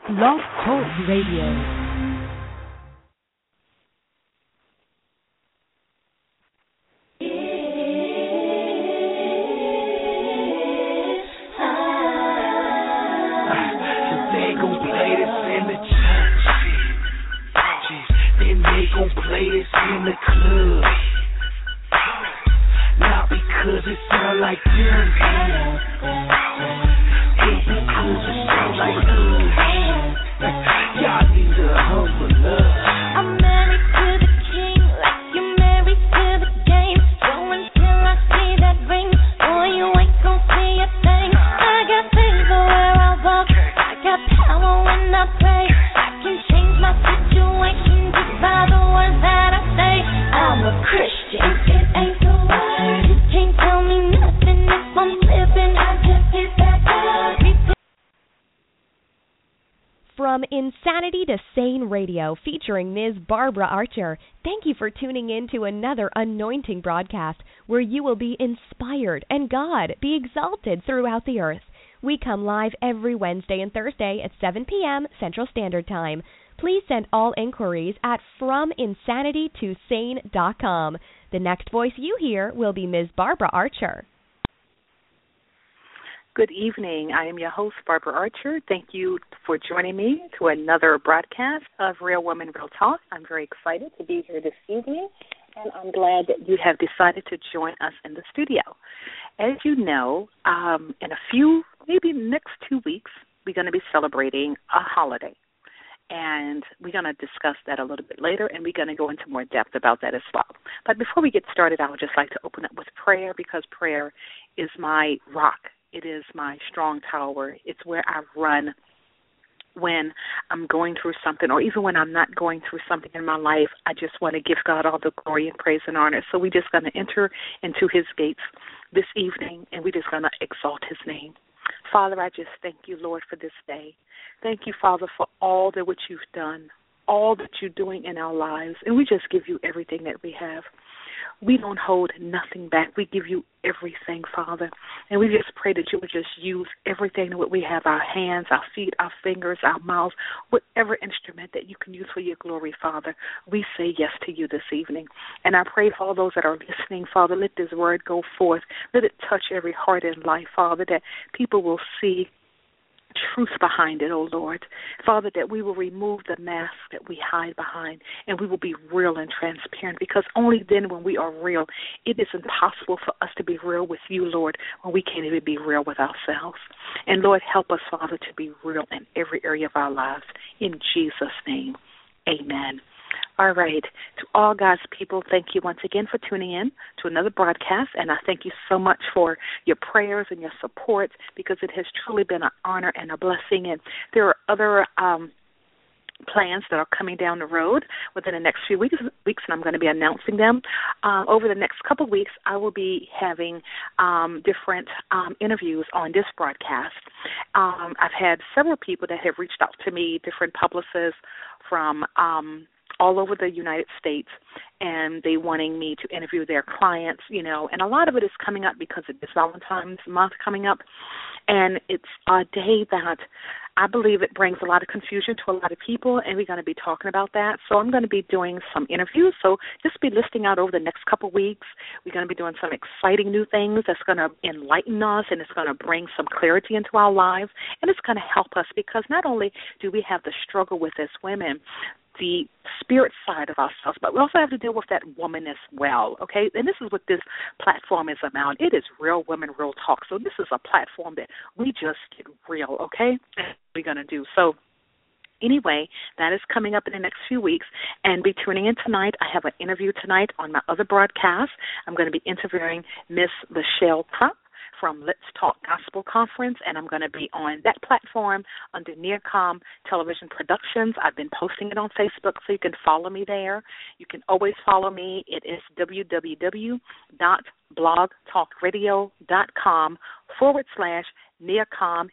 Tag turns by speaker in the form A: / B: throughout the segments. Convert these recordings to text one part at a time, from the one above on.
A: Blog Talk Radio.
B: Play this in the club, not because it sound like good, it's because it sound like good. Y'all need to humble up.
C: I'm married to the king, like you're married to the game. So until I see that ring, boy, you ain't gon' see a thing. I got favor where I walk, I got power when I pray. I can change my situation just by the words that I say. I'm a Christian, it ain't the word. You can't tell me nothing if I'm living. I just get back up.
A: From Insanity to Sane Radio, featuring Ms. Barbara Archer, thank you for tuning in to another anointing broadcast where you will be inspired and God be exalted throughout the earth. We come live every Wednesday and Thursday at 7 p.m. Central Standard Time. Please send all inquiries at FromInsanityToSane.com. The next voice you hear will be Ms. Barbara Archer.
D: Good evening. I am your host, Barbara Archer. Thank you for joining me to another broadcast of Real Women, Real Talk. I'm very excited to be here this evening, and I'm glad that you have decided to join us in the studio. As you know, in a few, maybe next 2 weeks, we're going to be celebrating a holiday. And we're going to discuss that a little bit later, and we're going to go into more depth about that as well. But before we get started, I would just like to open up with prayer, because prayer is my rock. It is my strong tower. It's where I run when I'm going through something, or even when I'm not going through something in my life. I just want to give God all the glory and praise and honor. So we're just going to enter into his gates this evening, and we're just going to exalt his name. Father, I just thank you, Lord, for this day. Thank you, Father, for all that which you've done, all that you're doing in our lives, and we just give you everything that we have. We don't hold nothing back. We give you everything, Father, and we just pray that you would just use everything that we have, our hands, our feet, our fingers, our mouths, whatever instrument that you can use for your glory, Father. We say yes to you this evening, and I pray for all those that are listening, Father, let this word go forth. Let it touch every heart and life, Father, that people will see truth behind it, oh Lord. Father, that we will remove the mask that we hide behind, and we will be real and transparent, because only then, when we are real, it is impossible for us to be real with you, Lord, when we can't even be real with ourselves. And Lord, help us, Father, to be real in every area of our lives. In Jesus' name, amen. All right. To all God's people, thank you once again for tuning in to another broadcast, and I thank you so much for your prayers and your support, because it has truly been an honor and a blessing. And there are other plans that are coming down the road within the next few weeks, and I'm going to be announcing them. Over the next couple of weeks, I will be having different interviews on this broadcast. I've had several people that have reached out to me, different publicists from all over the United States, and they wanting me to interview their clients, you know, and a lot of it is coming up because it is Valentine's month coming up, and it's a day that I believe it brings a lot of confusion to a lot of people, and we're going to be talking about that. So I'm going to be doing some interviews, so just be listening out over the next couple of weeks. We're going to be doing some exciting new things that's going to enlighten us, and it's going to bring some clarity into our lives, and it's going to help us, because not only do we have the struggle with as women, the spirit side of ourselves, but we also have to deal with that woman as well, okay? And this is what this platform is about. It is Real Women, Real Talk. So this is a platform that we just get real, okay? That's what we're going to do. So anyway, that is coming up in the next few weeks, and be tuning in tonight. I have an interview tonight on my other broadcast. I'm going to be interviewing Miss Lachelle Crump from Let's Talk Gospel Conference, and I'm going to be on that platform under Nearcom Television Productions. I've been posting it on Facebook, so you can follow me there. You can always follow me. It is www.blogtalkradio.com/Nearcom,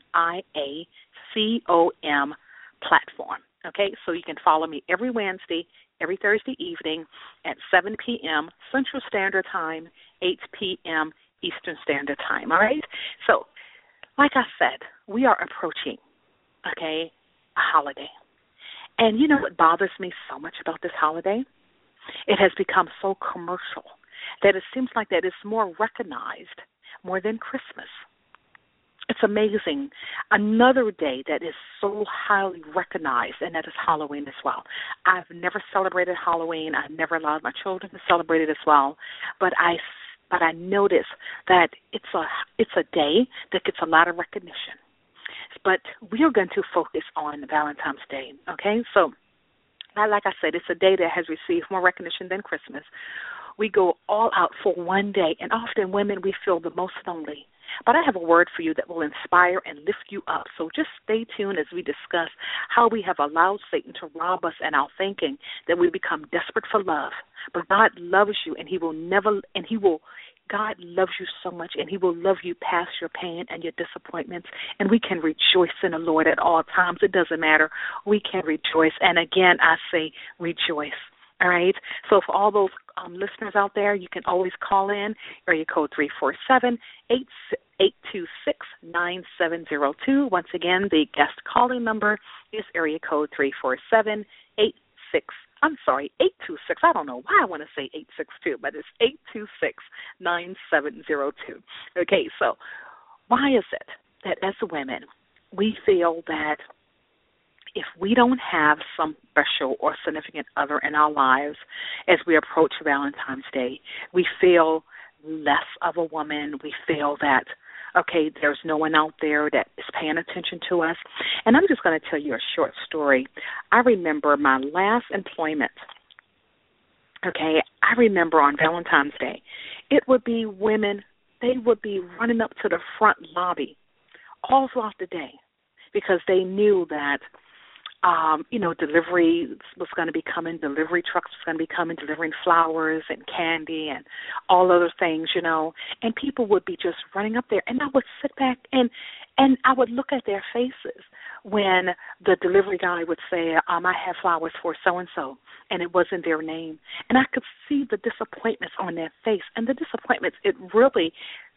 D: NIACOM platform. Okay, so you can follow me every Wednesday, every Thursday evening at 7 p.m. Central Standard Time, 8 p.m. Eastern Standard Time, all right? So, like I said, we are approaching, okay, a holiday. And you know what bothers me so much about this holiday? It has become so commercial that it seems like that it's more recognized more than Christmas. It's amazing. Another day that is so highly recognized, and that is Halloween as well. I've never celebrated Halloween. I've never allowed my children to celebrate it as well. But I notice that it's a day that gets a lot of recognition. But we are going to focus on Valentine's Day, okay? So, like I said, it's a day that has received more recognition than Christmas. We go all out for one day, and often women, we feel the most lonely. But I have a word for you that will inspire and lift you up. So just stay tuned as we discuss how we have allowed Satan to rob us in our thinking that we become desperate for love. But God loves you, and God loves you so much, and He will love you past your pain and your disappointments. And we can rejoice in the Lord at all times. It doesn't matter. We can rejoice. And again, I say rejoice. All right? So for all those listeners out there, you can always call in, area code 347-826-9702. Once again, the guest calling number is area code 347-826. I don't know why I want to say 862, but it's 826-9702. Okay, so why is it that as women, we feel that if we don't have some special or significant other in our lives as we approach Valentine's Day, we feel less of a woman. We feel that, okay, there's no one out there that is paying attention to us. And I'm just going to tell you a short story. I remember my last employment, okay, I remember on Valentine's Day, it would be women, they would be running up to the front lobby all throughout the day because they knew that delivery was going to be coming, delivery trucks was going to be coming, delivering flowers and candy and all other things, and people would be just running up there. And I would sit back and I would look at their faces when the delivery guy would say, I have flowers for so-and-so, and it wasn't their name. And I could see the disappointments on their face. And the disappointments, it really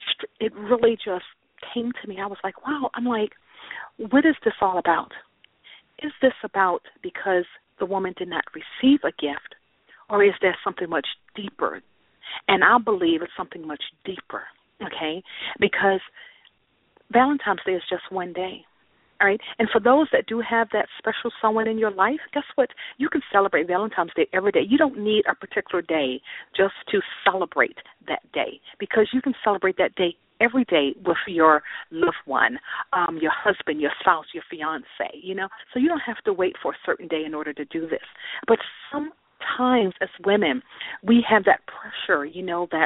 D: just came to me. I was like, wow, what is this all about? Is this about because the woman did not receive a gift, or is there something much deeper? And I believe it's something much deeper, okay, because Valentine's Day is just one day, all right? And for those that do have that special someone in your life, guess what? You can celebrate Valentine's Day every day. You don't need a particular day just to celebrate that day, because you can celebrate that day every day with your loved one, your husband, your spouse, your fiance, So you don't have to wait for a certain day in order to do this. But sometimes as women, we have that pressure, that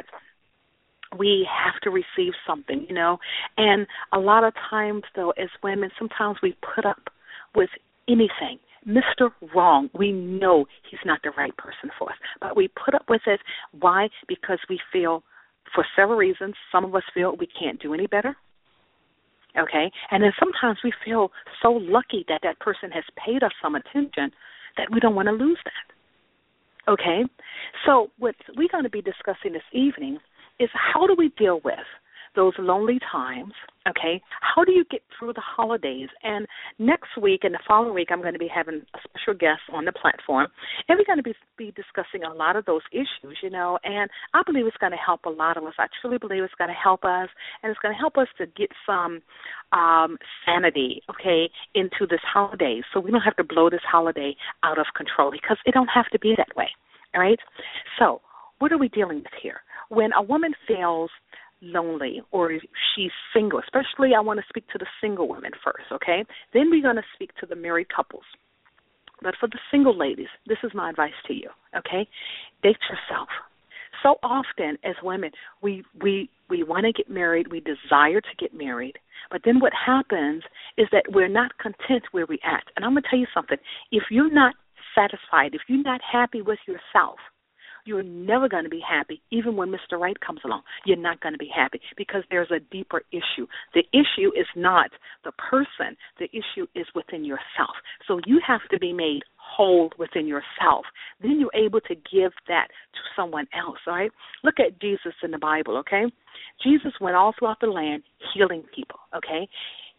D: we have to receive something, And a lot of times, though, as women, sometimes we put up with anything. Mr. Wrong, we know he's not the right person for us. But we put up with it. Why? Because we feel, for several reasons, some of us feel we can't do any better, okay? And then sometimes we feel so lucky that that person has paid us some attention that we don't want to lose that, okay? So what we're going to be discussing this evening is how do we deal with those lonely times, okay? How do you get through the holidays? And next week and the following week, I'm going to be having a special guest on the platform, and we're going to be discussing a lot of those issues, and I believe it's going to help a lot of us. I truly believe it's going to help us, and it's going to help us to get some sanity, okay, into this holiday, so we don't have to blow this holiday out of control, because it don't have to be that way, all right? So what are we dealing with here? When a woman feels lonely or she's single, especially I want to speak to the single women first, okay? Then we're going to speak to the married couples. But for the single ladies, this is my advice to you, okay? Date yourself. So often as women, we want to get married, we desire to get married, but then what happens is that we're not content where we're at. And I'm going to tell you something. If you're not satisfied, if you're not happy with yourself, you're never going to be happy. Even when Mr. Right comes along, you're not going to be happy because there's a deeper issue. The issue is not the person. The issue is within yourself. So you have to be made whole within yourself. Then you're able to give that to someone else, all right? Look at Jesus in the Bible, okay? Jesus went all throughout the land healing people, okay?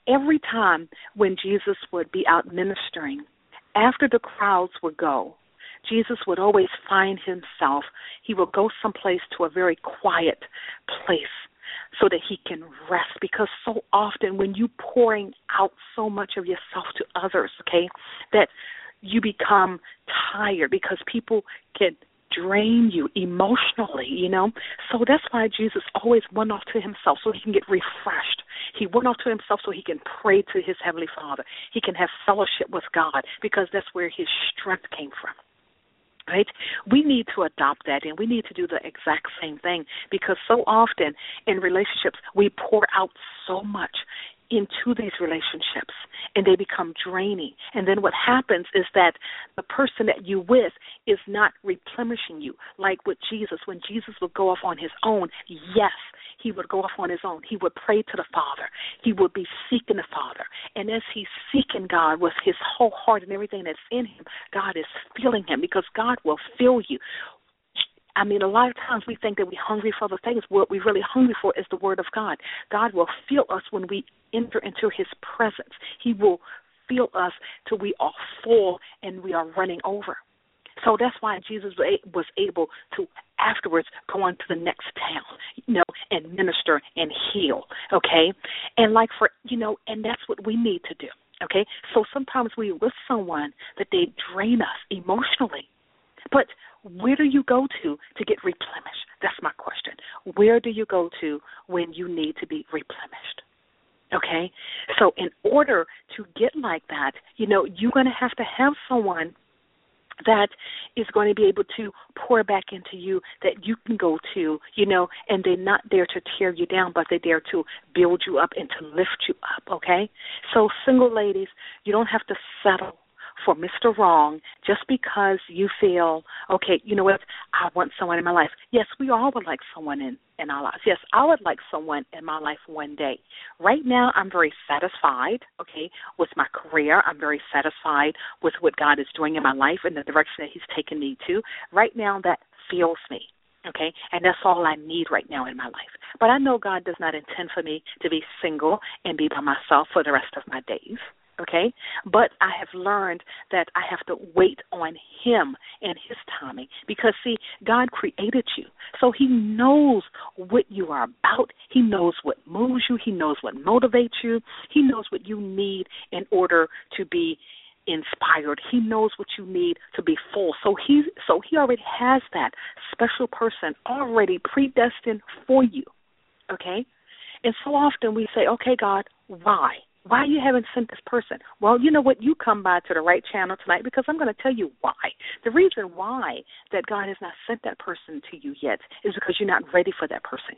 D: every time when Jesus would be out ministering, after the crowds would go, Jesus would always find himself, he would go someplace to a very quiet place so that he can rest. Because so often when you pouring out so much of yourself to others, okay, that you become tired because people can drain you emotionally, you know. So that's why Jesus always went off to himself so he can get refreshed. He went off to himself so he can pray to his Heavenly Father. He can have fellowship with God because that's where his strength came from. Right? We need to adopt that, and we need to do the exact same thing, because so often in relationships we pour out so much into these relationships and they become draining. And then what happens is that the person that you with is not replenishing you. Like with Jesus, when Jesus would go off on his own, yes, he would go off on his own. He would pray to the Father. He would be seeking the Father. And as he's seeking God with his whole heart and everything that's in him, God is filling him, because God will fill you. I mean, a lot of times we think that we're hungry for other things. What we're really hungry for is the Word of God. God will fill us when we enter into his presence. He will fill us till we are full and we are running over. So that's why Jesus was able to afterwards go on to the next town, you know, and minister and heal, okay? And like for, you know, and that's what we need to do, okay? So sometimes we're with someone that they drain us emotionally. But where do you go to get replenished? That's my question. Where do you go to when you need to be replenished? Okay? So in order to get like that, you know, you're going to have someone that is going to be able to pour back into you, that you can go to, you know, and they're not there to tear you down, but they're there to build you up and to lift you up, okay? So single ladies, you don't have to settle for Mr. Wrong just because you feel, okay, you know what, I want someone in my life. Yes, we all would like someone in our lives. Yes, I would like someone in my life one day. Right now, I'm very satisfied, okay, with my career. I'm very satisfied with what God is doing in my life and the direction that he's taken me to. Right now, that fills me. Okay, and that's all I need right now in my life. But I know God does not intend for me to be single and be by myself for the rest of my days. Okay, but I have learned that I have to wait on him and his timing, because, see, God created you, so he knows what you are about. He knows what moves you. He knows what motivates you. He knows what you need in order to be inspired. He knows what you need to be full. So he already has that special person already predestined for you. Okay, and so often we say, okay, God, why? Why you haven't sent this person? Well, you know what? You come by to the right channel tonight, because I'm going to tell you why. The reason why that God has not sent that person to you yet is because you're not ready for that person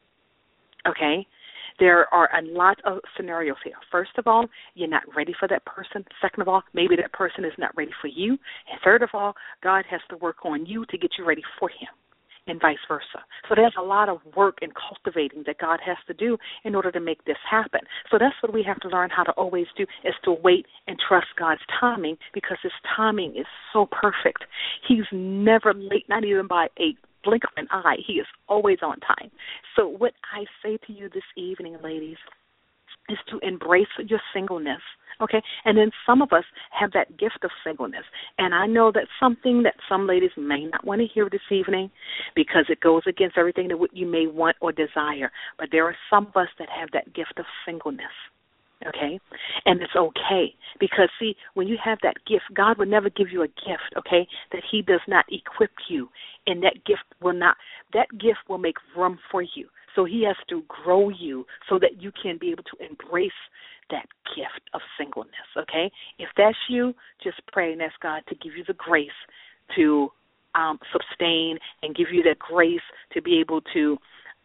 D: yet. Okay? There are a lot of scenarios here. First of all, you're not ready for that person. Second of all, maybe that person is not ready for you. And third of all, God has to work on you to get you ready for him, and vice versa. So there's a lot of work in cultivating that God has to do in order to make this happen. So that's what we have to learn how to always do, is to wait and trust God's timing, because his timing is so perfect. He's never late, not even by a blink of an eye. He is always on time. So what I say to you this evening, ladies, is to embrace your singleness. Okay, and then some of us have that gift of singleness. And I know that's something that some ladies may not want to hear this evening, because it goes against everything that you may want or desire. But there are some of us that have that gift of singleness. Okay, and it's okay, because, see, when you have that gift, God would never give you a gift, okay, that he does not equip you, and that gift will make room for you. So he has to grow you so that you can be able to embrace that gift of singleness, okay? If that's you, just pray and ask God to give you the grace to sustain, and give you that grace to be able to,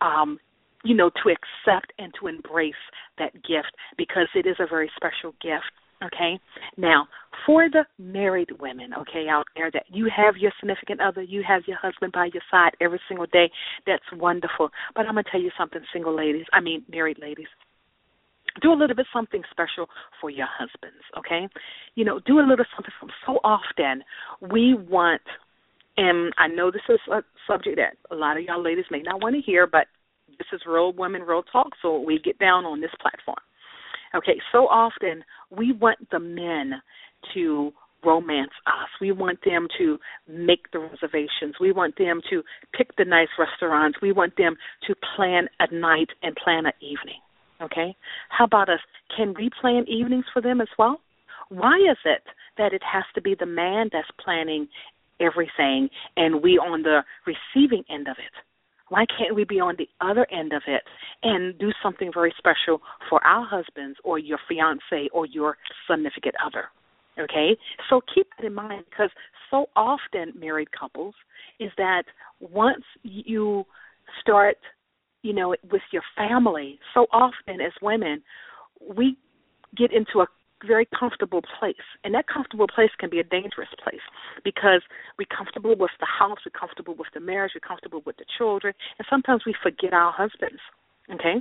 D: to accept and to embrace that gift, because it is a very special gift. Okay, now for the married women, okay, out there, that you have your significant other, you have your husband by your side every single day, that's wonderful. But I'm going to tell you something, married ladies. Do a little bit something special for your husbands, okay? Do a little something. So often we want, and I know this is a subject that a lot of y'all ladies may not want to hear, but this is Real Women, Real Talk, so we get down on this platform. Okay, so often we want the men to romance us. We want them to make the reservations. We want them to pick the nice restaurants. We want them to plan a night and plan an evening. Okay? How about us? Can we plan evenings for them as well? Why is it that it has to be the man that's planning everything and we on the receiving end of it? Why can't we be on the other end of it and do something very special for our husbands or your fiancé or your significant other? Okay? So keep that in mind, because so often married couples is that once you start, with your family, so often as women, we get into a very comfortable place. And that comfortable place can be a dangerous place because we're comfortable with the house, we're comfortable with the marriage, we're comfortable with the children, and sometimes we forget our husbands, okay?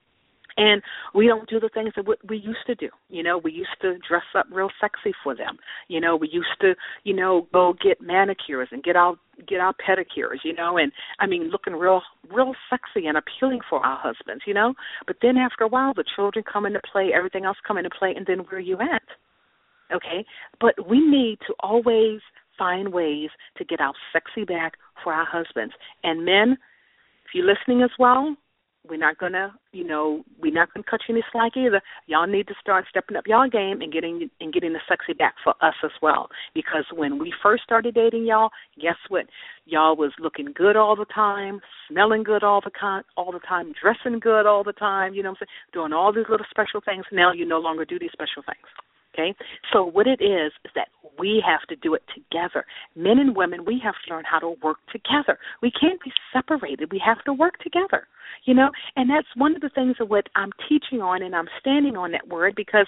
D: And we don't do the things that we used to do. We used to dress up real sexy for them. We used to, go get manicures and get our pedicures, and looking real sexy and appealing for our husbands, But then after a while, the children come into play, everything else come into play, and then where are you at? Okay? But we need to always find ways to get our sexy back for our husbands. And men, if you're listening as well, we're not gonna cut you any slack either. Y'all need to start stepping up y'all game and getting the sexy back for us as well. Because when we first started dating y'all, guess what? Y'all was looking good all the time, smelling good all the time, dressing good all the time. You know what I'm saying? Doing all these little special things. Now you no longer do these special things. Okay? So what it is that we have to do it together. Men and women, we have to learn how to work together. We can't be separated. We have to work together, And that's one of the things of what I'm teaching on, and I'm standing on that word because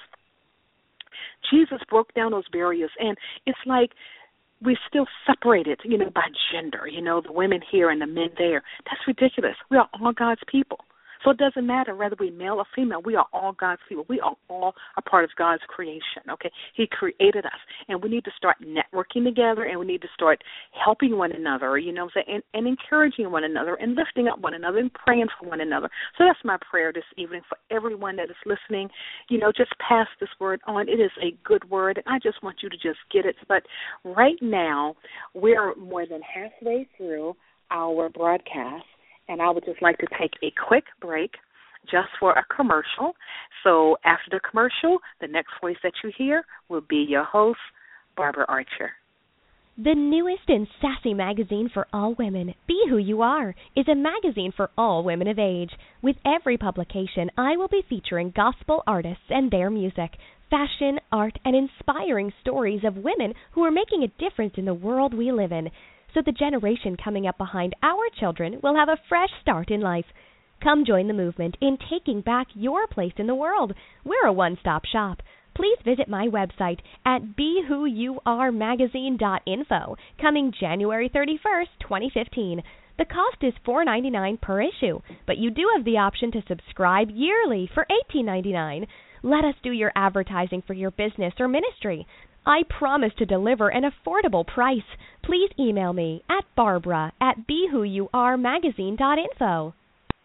D: Jesus broke down those barriers. And it's like we're still separated, by gender, the women here and the men there. That's ridiculous. We are all God's people. So it doesn't matter whether we're male or female. We are all God's people. We are all a part of God's creation, okay? He created us. And we need to start networking together, and we need to start helping one another, and encouraging one another and lifting up one another and praying for one another. So that's my prayer this evening for everyone that is listening. Just pass this word on. It is a good word, and I just want you to just get it. But right now, we're more than halfway through our broadcast. And I would just like to take a quick break just for a commercial. So after the commercial, the next voice that you hear will be your host, Barbara Archer.
A: The newest and sassy magazine for all women, Be Who You Are, is a magazine for all women of age. With every publication, I will be featuring gospel artists and their music, fashion, art, and inspiring stories of women who are making a difference in the world we live in, so the generation coming up behind our children will have a fresh start in life. Come join the movement in taking back your place in the world. We're a one-stop shop. Please visit my website at BeWhoYouAreMagazine.info, coming January 31st, 2015. The cost is $4.99 per issue, but you do have the option to subscribe yearly for $18.99. Let us do your advertising for your business or ministry. I promise to deliver an affordable price. Please email me at barbara@BeWhoYouAreMagazine.info.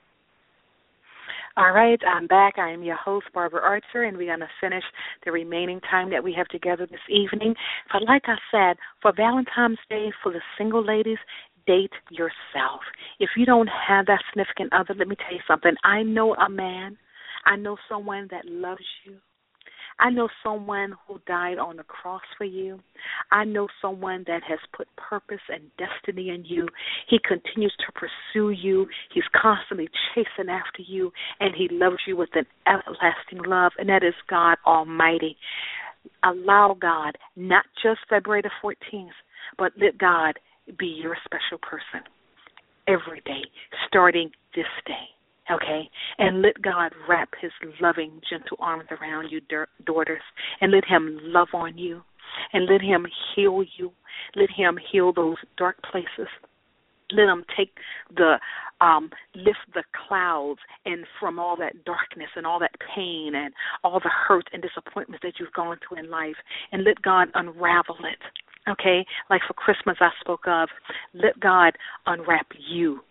D: All right, I'm back. I am your host, Barbara Archer, and we're going to finish the remaining time that we have together this evening. But like I said, for Valentine's Day, for the single ladies, date yourself. If you don't have that significant other, let me tell you something. I know a man. I know someone that loves you. I know someone who died on the cross for you. I know someone that has put purpose and destiny in you. He continues to pursue you. He's constantly chasing after you, and he loves you with an everlasting love, and that is God Almighty. Allow God, not just February the 14th, but let God be your special person every day, starting this day. Okay, and let God wrap his loving, gentle arms around you, daughters, and let him love on you, and let him heal you. Let him heal those dark places. Let him take lift the clouds and from all that darkness and all that pain and all the hurt and disappointments that you've gone through in life, and let God unravel it. Okay, like for Christmas I spoke of, let God unwrap you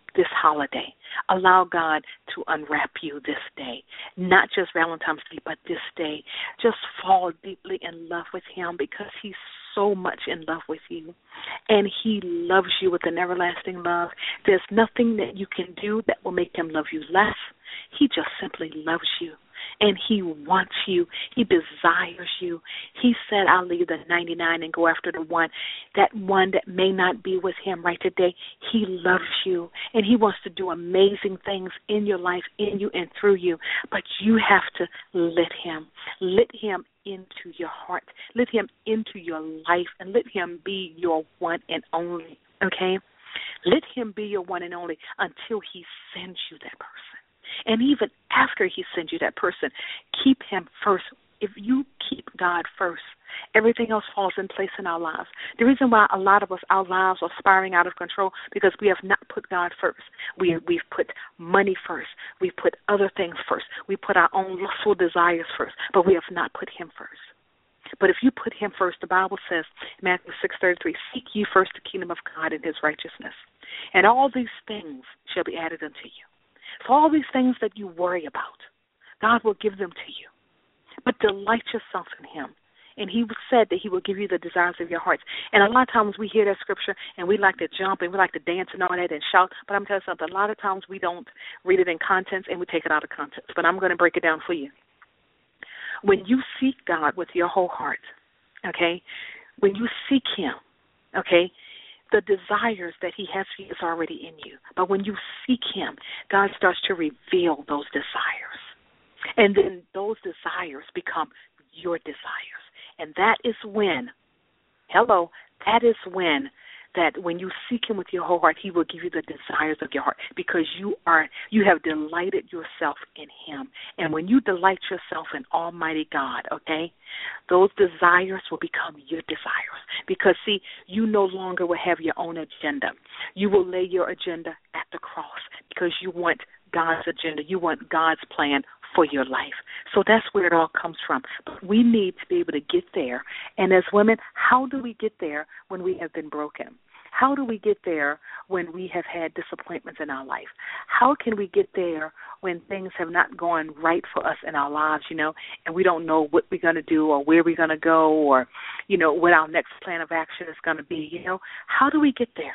D: this holiday. Allow God to unwrap you this day, not just Valentine's Day, but this day. Just fall deeply in love with him because he's so much in love with you, and he loves you with an everlasting love. There's nothing that you can do that will make him love you less. He just simply loves you, and he wants you. He desires you. He said, I'll leave the 99 and go after the one that may not be with him right today. He loves you, and he wants to do amazing things in your life, in you, and through you, but you have to let him into your heart, let him into your life, and let him be your one and only, okay? Let him be your one and only until he sends you that person. And even after he sends you that person, keep him first. If you keep God first, everything else falls in place in our lives. The reason why a lot of us, our lives are spiraling out of control, because we have not put God first. We've put money first. We've put other things first. We put our own lustful desires first, but we have not put him first. But if you put him first, the Bible says, Matthew 6:33, seek ye first the kingdom of God and his righteousness, and all these things shall be added unto you. So all these things that you worry about, God will give them to you. But delight yourself in him. And he said that he will give you the desires of your hearts. And a lot of times we hear that scripture and we like to jump and we like to dance and all that and shout. But I'm telling you something, a lot of times we don't read it in context and we take it out of context. But I'm going to break it down for you. When you seek God with your whole heart, okay, when you seek him, okay, the desires that he has for you is already in you. But when you seek him, God starts to reveal those desires. And then those desires become your desires. And that is when when you seek him with your whole heart, he will give you the desires of your heart, because you have delighted yourself in him. And when you delight yourself in Almighty God, okay, those desires will become your desires. Because, see, you no longer will have your own agenda. You will lay your agenda at the cross because you want God's agenda. You want God's plan for your life. So that's where it all comes from. But we need to be able to get there. And as women, how do we get there when we have been broken? How do we get there when we have had disappointments in our life? How can we get there when things have not gone right for us in our lives, and we don't know what we're going to do or where we're going to go or, what our next plan of action is going to be, How do we get there?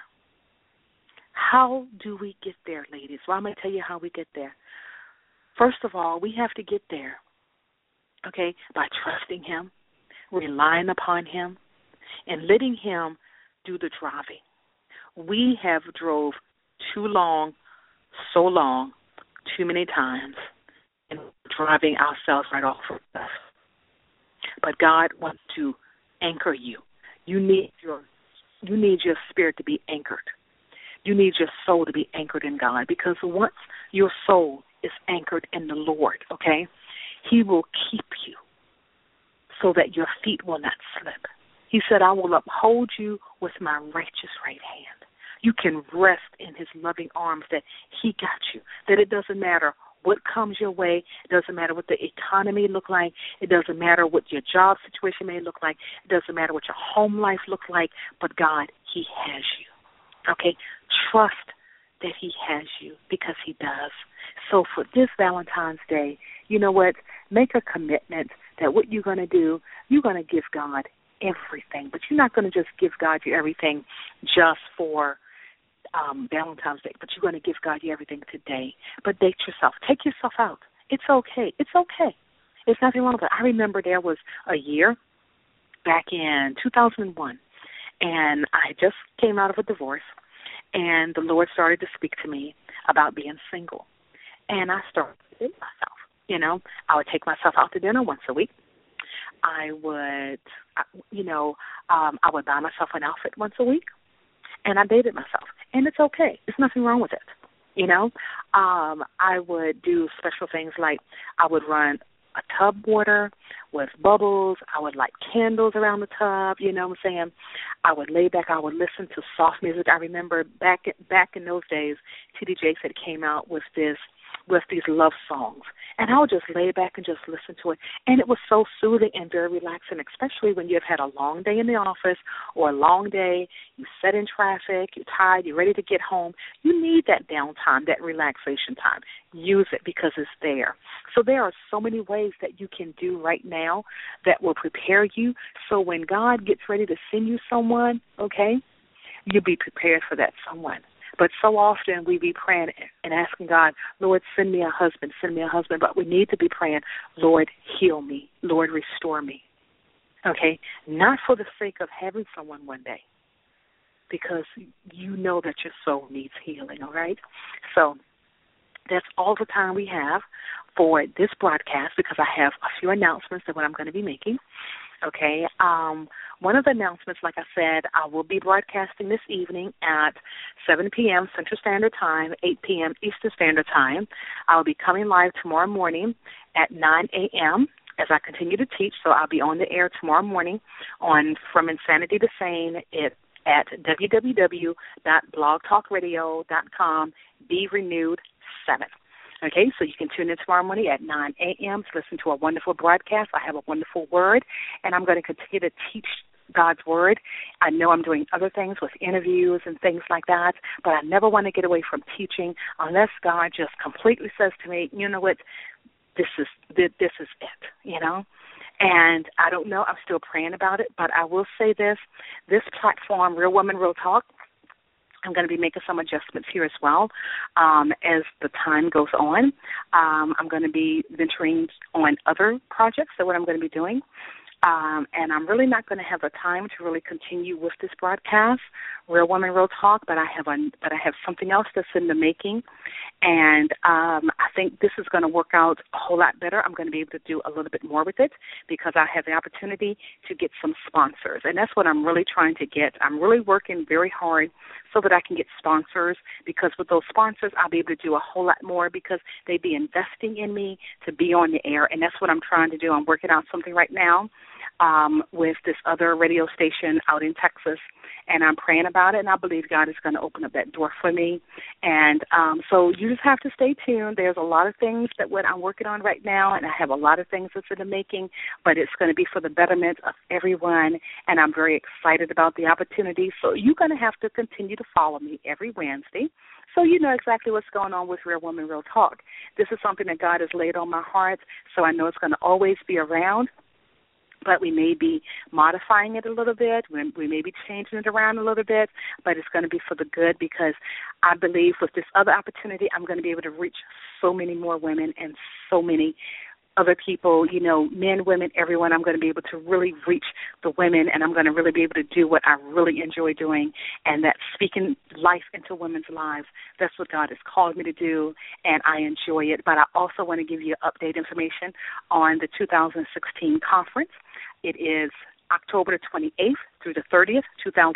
D: How do we get there, ladies? Well, I'm going to tell you how we get there. First of all, we have to get there, okay, by trusting him, relying upon him, and letting him do the driving. We have drove too long, so long, too many times, and driving ourselves right off of us. But God wants to anchor you. You need your spirit to be anchored. You need your soul to be anchored in God, because once your soul is anchored in the Lord, okay, he will keep you so that your feet will not slip. He said, I will uphold you with my righteous right hand. You can rest in his loving arms that he got you, that it doesn't matter what comes your way. It doesn't matter what the economy look like. It doesn't matter what your job situation may look like. It doesn't matter what your home life look like. But God, he has you. Okay? Trust that he has you, because he does. So for this Valentine's Day, you know what? Make a commitment that what you're going to do, you're going to give God everything. But you're not going to just give God your everything just for Valentine's Day, but you're going to give God your everything today. But date yourself. Take yourself out. It's okay. It's okay. There's nothing wrong with it. I remember there was a year back in 2001, and I just came out of a divorce, and the Lord started to speak to me about being single. And I started to date myself. I would take myself out to dinner once a week. I would buy myself an outfit once a week, and I dated myself. And it's okay. There's nothing wrong with it. I would do special things like I would run a tub water with bubbles. I would light candles around the tub, you know what I'm saying? I would lay back. I would listen to soft music. I remember back in those days, T.D. Jakes had came out with these love songs. And I would just lay back and just listen to it. And it was so soothing and very relaxing, especially when you've had a long day in the office or a long day, you sit in traffic, you're tired, you're ready to get home. You need that downtime, that relaxation time. Use it because it's there. So there are so many ways that you can do right now that will prepare you. So when God gets ready to send you someone, okay, you'll be prepared for that someone. But so often we be praying and asking God, Lord, send me a husband, send me a husband. But we need to be praying, Lord, heal me. Lord, restore me. Okay? Not for the sake of having someone one day, because you know that your soul needs healing, all right? So that's all the time we have for this broadcast, because I have a few announcements of what I'm going to be making. Okay, one of the announcements, like I said, I will be broadcasting this evening at 7 p.m. Central Standard Time, 8 p.m. Eastern Standard Time. I will be coming live tomorrow morning at 9 a.m. as I continue to teach, so I'll be on the air tomorrow morning on From Insanity to Sane at www.blogtalkradio.com, Be Renewed 7. Okay, so you can tune in tomorrow morning at 9 a.m. to listen to a wonderful broadcast. I have a wonderful word, and I'm going to continue to teach God's word. I know I'm doing other things with interviews and things like that, but I never want to get away from teaching unless God just completely says to me, you know what, this is it, you know. And I don't know, I'm still praying about it, but I will say this platform, Real Woman, Real Talk, I'm going to be making some adjustments here as well as the time goes on. I'm going to be venturing on other projects, so what I'm going to be doing. And I'm really not going to have the time to really continue with this broadcast, Real Woman, Real Talk, but I have something else that's in the making, and I think this is going to work out a whole lot better. I'm going to be able to do a little bit more with it because I have the opportunity to get some sponsors, and that's what I'm really trying to get. I'm really working very hard so that I can get sponsors, because with those sponsors, I'll be able to do a whole lot more because they be investing in me to be on the air, and that's what I'm trying to do. I'm working out something right now with this other radio station out in Texas, and I'm praying about it, and I believe God is going to open up that door for me. And so you just have to stay tuned. There's a lot of things that what I'm working on right now, and I have a lot of things that's in the making, but it's going to be for the betterment of everyone, and I'm very excited about the opportunity. So you're going to have to continue to follow me every Wednesday so you know exactly what's going on with Real Woman, Real Talk. This is something that God has laid on my heart, so I know it's going to always be around. But we may be modifying it a little bit. We may be changing it around a little bit, but it's going to be for the good, because I believe with this other opportunity, I'm going to be able to reach so many more women and so many other people, you know, men, women, everyone. I'm going to be able to really reach the women, and I'm going to really be able to do what I really enjoy doing, and that's speaking life into women's lives. That's what God has called me to do, and I enjoy it. But I also want to give you update information on the 2016 conference. It is October the 28th through the 30th,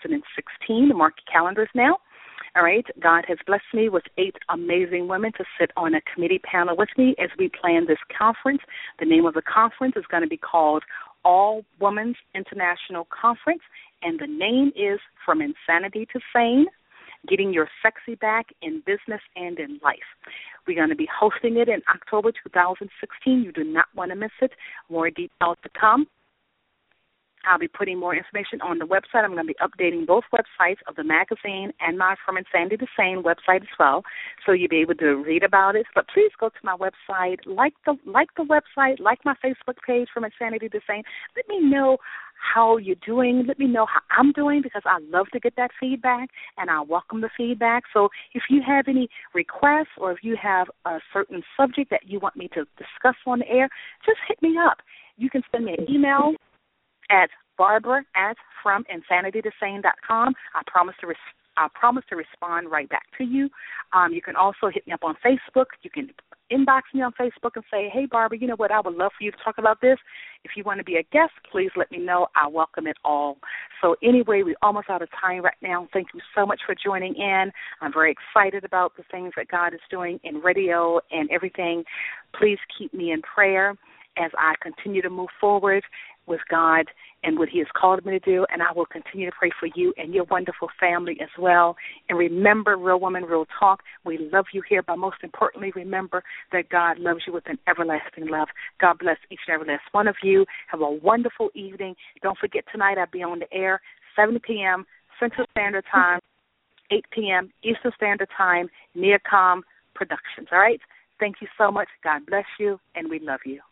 D: 2016. Mark your calendars now. All right, God has blessed me with 8 amazing women to sit on a committee panel with me as we plan this conference. The name of the conference is going to be called All Women's International Conference, and the name is From Insanity to Sane, Getting Your Sexy Back in Business and in Life. We're going to be hosting it in October 2016. You do not want to miss it. More details to come. I'll be putting more information on the website. I'm going to be updating both websites of the magazine and my From Insanity to Sane website as well, so you'll be able to read about it. But please go to my website, like the website, like my Facebook page, From Insanity to Sane. Let me know how you're doing. Let me know how I'm doing, because I love to get that feedback, and I welcome the feedback. So if you have any requests, or if you have a certain subject that you want me to discuss on the air, just hit me up. You can send me an email at Barbara@FromInsanityToSane.com. I promise to respond right back to you. You can also hit me up on Facebook. You can inbox me on Facebook and say, hey, Barbara, you know what, I would love for you to talk about this. If you want to be a guest, please let me know. I welcome it all. So anyway, we're almost out of time right now. Thank you so much for joining in. I'm very excited about the things that God is doing in radio and everything. Please keep me in prayer. as I continue to move forward with God and what He has called me to do, and I will continue to pray for you and your wonderful family as well. And remember, Real Woman, Real Talk, we love you here, but most importantly, remember that God loves you with an everlasting love. God bless each and every last one of you. Have a wonderful evening. Don't forget, tonight I'll be on the air 7 p.m. Central Standard Time, 8 p.m. Eastern Standard Time, Neocom Productions. All right? Thank you so much. God bless you, and we love you.